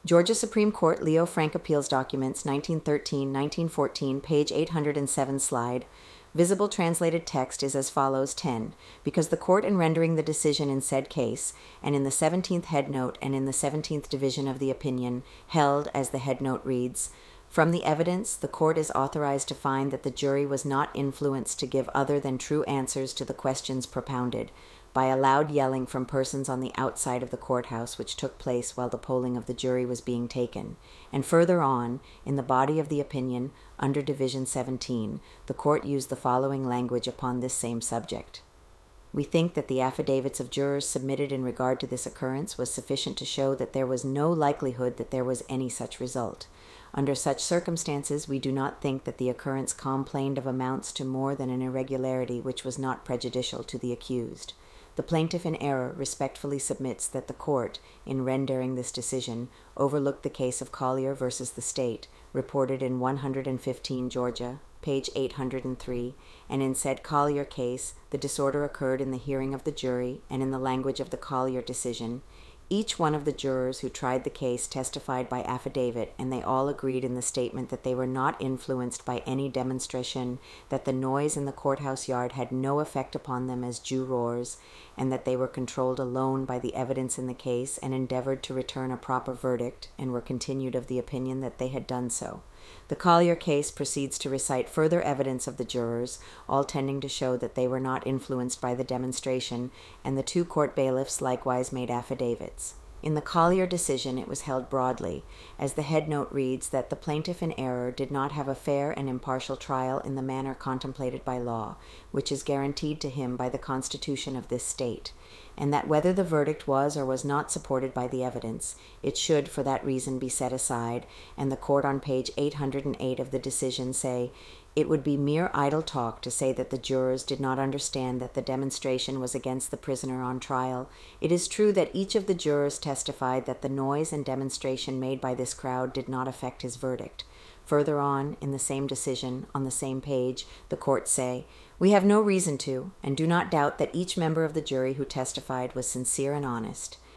Georgia Supreme Court Leo Frank Appeals Documents, 1913-1914, page 807 slide. Visible translated text is as follows: 10. Because the court in rendering the decision in said case, and in the 17th headnote and in the 17th division of the opinion, held, as the headnote reads, from the evidence, the court is authorized to find that the jury was not influenced to give other than true answers to the questions propounded, by a loud yelling from persons on the outside of the courthouse which took place while the polling of the jury was being taken. And further on, in the body of the opinion, under Division 17, the court used the following language upon this same subject. We think that the affidavits of jurors submitted in regard to this occurrence was sufficient to show that there was no likelihood that there was any such result. Under such circumstances, we do not think that the occurrence complained of amounts to more than an irregularity which was not prejudicial to the accused. The plaintiff in error respectfully submits that the court, in rendering this decision, overlooked the case of Collier versus the State, reported in 115 Georgia, page 803, and in said Collier case, the disorder occurred in the hearing of the jury, and in the language of the Collier decision, each one of the jurors who tried the case testified by affidavit, and they all agreed in the statement that they were not influenced by any demonstration, that the noise in the courthouse yard had no effect upon them as jurors, and that they were controlled alone by the evidence in the case and endeavored to return a proper verdict, and were continued of the opinion that they had done so. The Collier case proceeds to recite further evidence of the jurors, all tending to show that they were not influenced by the demonstration, and the two court bailiffs likewise made affidavits. In the Collier decision it was held broadly, as the headnote reads, that the plaintiff in error did not have a fair and impartial trial in the manner contemplated by law, which is guaranteed to him by the Constitution of this state, and that whether the verdict was or was not supported by the evidence, it should for that reason be set aside, and the court on page 808 of the decision say, it would be mere idle talk to say that the jurors did not understand that the demonstration was against the prisoner on trial. It is true that each of the jurors testified that the noise and demonstration made by this crowd did not affect his verdict. Further on, in the same decision, on the same page, the court say, we have no reason to, and do not doubt that each member of the jury who testified was sincere and honest.